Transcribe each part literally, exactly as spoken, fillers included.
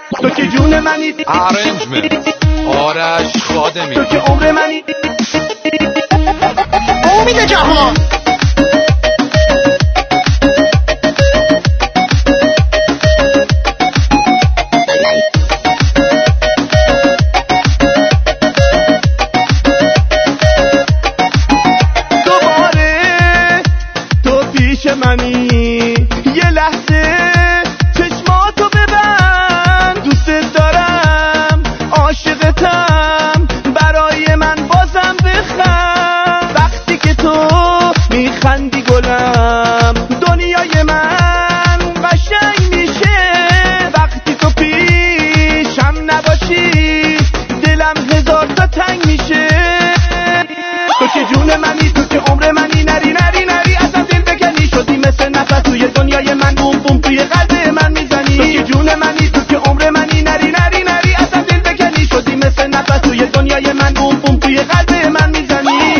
تو که جون منی. ارنجمنت آرش خادمی. تو که عمر منی. امید جهان. دوباره تو پیش منی، یه لحظه چشماتو ببند، دوست دارم عاشقتم، برای من بازم بخند. وقتی که تو میخندی گلم، دنیای من قشنگ میشه. وقتی تو پیشم نباشی، دلم هزار تا تنگ میشه. تو که جون منی، تو که عمر منی، نری نری نری اصلا دل بکنی، شدی مثل نفس توی دنیای من، بوم بوم توی قلب من میزنی. تو که جون منی، تو که عمر منی، نری نری نری اصلا دل بکنی، شدی مثل نفس توی دنیای من، بوم بوم توی قلب من میزنی.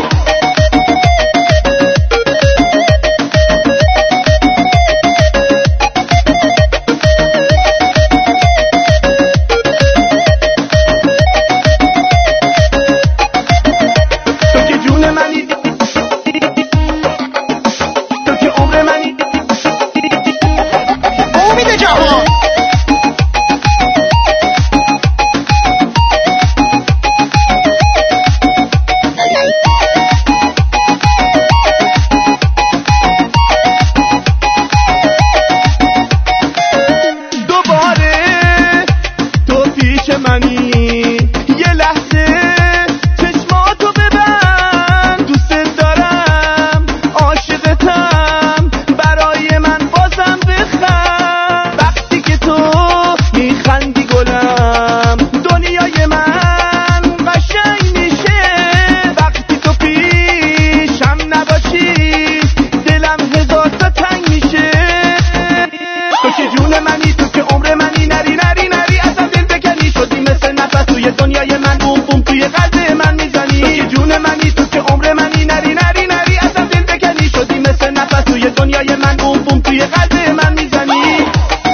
یه لحظه چشماتو ببند، دوست دارم عاشقتم، برای من بازم بخند. وقتی که تو میخندی گلم، دنیای من قشنگ میشه. وقتی تو پیشم نباشی، دلم هزار تا تنگ میشه. تو که جون منی، تو که عمر منی، نری نری نری اصلا دل بکنی، شدی مثل نفس توی دنیای من، بوم بوم توی قلب من میزنی. تو که جون منی، تو که عمر منی، نری نری نری اصلا دل بکنی، شدی مثل نفس توی دنیای من، بوم بوم توی قلب من میزنی.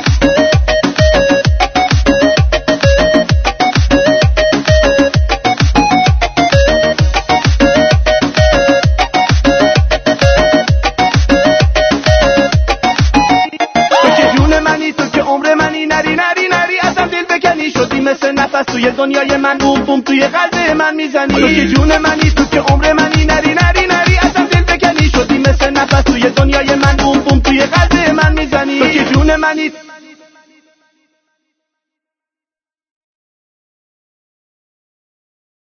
نری نری نری اصلا دل بکنی، شدی مثل نفس توی دنیای من، بوم بوم توی قلب من میزنی. تو که جون منی، تو که عمر منی، نری نری نری اصلا دل بکنی، شدی مثل نفس توی دنیای من، بوم بوم توی قلب من میزنی. تو که جون منی.